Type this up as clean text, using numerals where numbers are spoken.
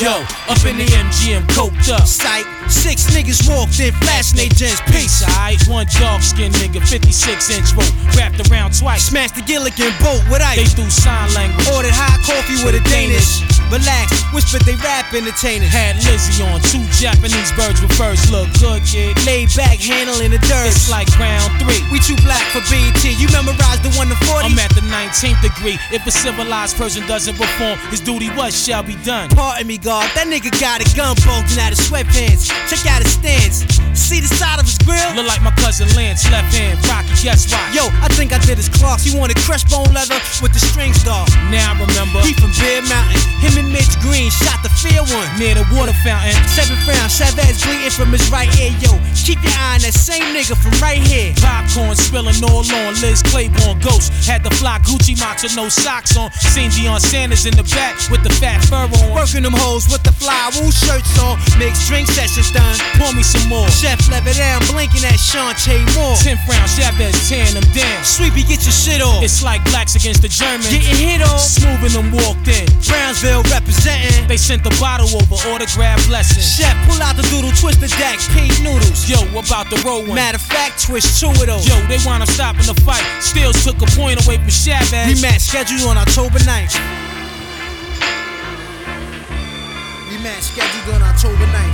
Yo, up in the MGM, coked up. Sight, 6 niggas walked in, flashing they gents. Peace. Alright, one dark skinned nigga, 56-inch rope, wrapped around twice. Smashed the Gilligan boat with ice. They threw sign language. Ordered hot coffee with a Danish. Relax, whispered they rap entertainers. Had Lizzie on, 2 Japanese birds with furs. Look good, kid. Laid back, handling the dirt. It's like round 3. We too black for BET. You memorized the 1 to 40? I'm at the 19th degree. If a civilized person doesn't perform, his duty what shall be done. Pardon me, God. That nigga got a gun bulging out his sweatpants. Check out his stance. See the side of his grill? Look like my cousin Lance, left hand, Rocky, guess why? Yo, I think I did his clocks. He wanted crushed bone leather with the string star. Now I remember. He from Bear Mountain. Him and Mitch Green shot the fair one near the water fountain. 7th round, Chavez bleeding from his right ear. Yo, keep your eye on that same nigga from right here. Popcorn spilling all on. Liz Claiborne ghost had the fly Gucci box with no socks on. Seen Deion Sanders in the back with the fat fur on. Working them hoes with the fly wool shirts on. Mixed drink sessions done. Pour me some more. Chef level down, blinking at Shantae Moore. 10th round, Chavez tearing them down. Sweepy, get your shit off. It's like blacks against the Germans. Getting hit off. Smoothing them walked in. Brownsville representing. They sent the bottle over, autograph blessings. Chef, pull out the doodle, twist the deck, pig noodles. Yo, about the roll one. Matter of fact, twist 2 of those. Yo, they wound up stopping the fight. Stills took a point away from Chavez. Rematch scheduled on October 9th. Rematch scheduled on October 9th.